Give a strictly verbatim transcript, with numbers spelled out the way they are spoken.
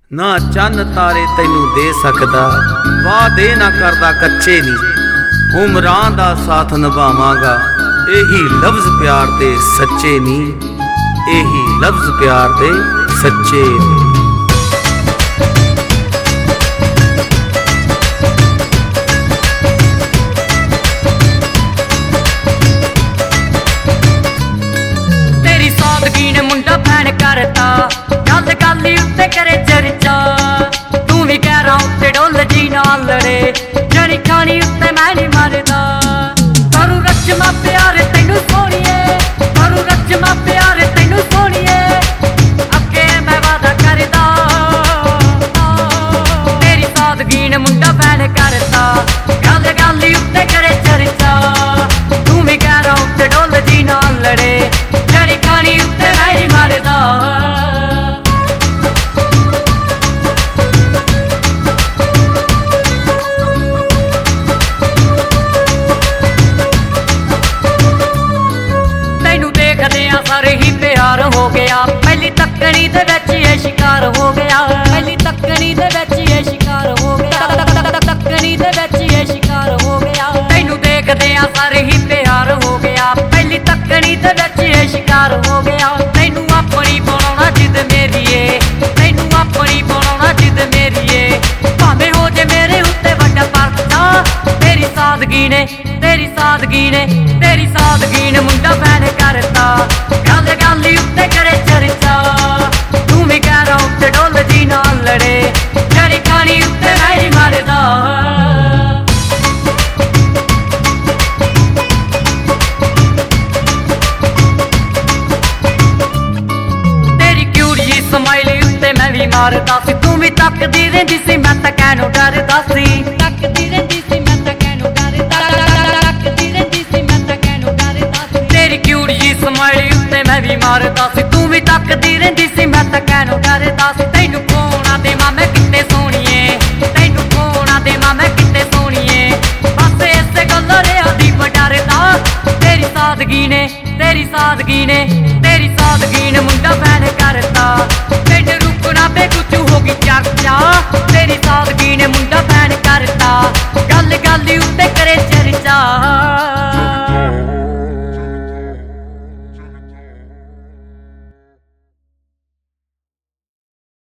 ना चन्न तारे तैनू दे सकदा, वादे ना करदा कच्चे नी। उमरां दा साथ निभावांगा, यही लफ्ज प्यार दे सच्चे नी, यही लफ्ज प्यार दे सच्चे नी। तेरी सादगी ने मुंडा फैन करता, गल गल उत्ते करे चर्चा। तू भी कह रहा उत्ते डोल जी नाल लड़े, जनी खानी उत्ते मैं नहीं मरदा। करूं रचमा प्यार तैनू सोनिए, करूं रचमा प्यार तैनू सोनिए, अगे मैं वादा करदा। तेरी सादगी ने मुंडा फैन करता, गल गल उत्ते करे चर्चा। तू भी कह रहा उत्ते डोल जी नाल लड़े, जनी खानी उत्ते मैं नहीं मरदा। सारे ही प्यार हो गया, पहली तकनी दे विच ये शिकार हो गया। पहली तकनी दे विच ये शिकार हो गया, तकनी दे विच ये शिकार हो गया। तैनू देखदे आ सारे ही प्यार हो गया, पहली तकनी दे विच ये शिकार हो गया। तैनू अपनी बनाउणा जिद मेरी ए, तैनू अपनी बनाउणा जिद मेरी ए, भावें हो जे मेरे उत्ते वड्डा परचा। तेरी सादगी ने, तेरी सादगी ने, तेरी सादगी ने मुंडा फैन करता, गल गल उत्ते करे चर्चा। तू भी कह रहा उत्ते डोल जी नाल लड़े, जड़ी खानी उत्ते मैं नहीं मरदा। तेरी क्यूट जी स्माइल उत्ते मैं भी मारदा सी। तू भी तकदी रहिंदी सी, मैं तां कैनू डरदा सी। तकदी रहिंदी सी, मैं तां कैनू डरदा, तकदी रहिंदी सी, मैं तां कैनू डरदा सी। तेरी क्यूट जी स्माइल उत्ते मैं भी मारदा सी। तू भी तकदी रहिंदी सी, मैं तां कैनू डरदा सी। तैनू कोणा देवां मैं किते सोहणीए, तैनू कोणा देवां मैं किते सोहणीए, बस इस गल्लों रेहा दी डरदा। तेरी सादगी ने, तेरी सादगी ने,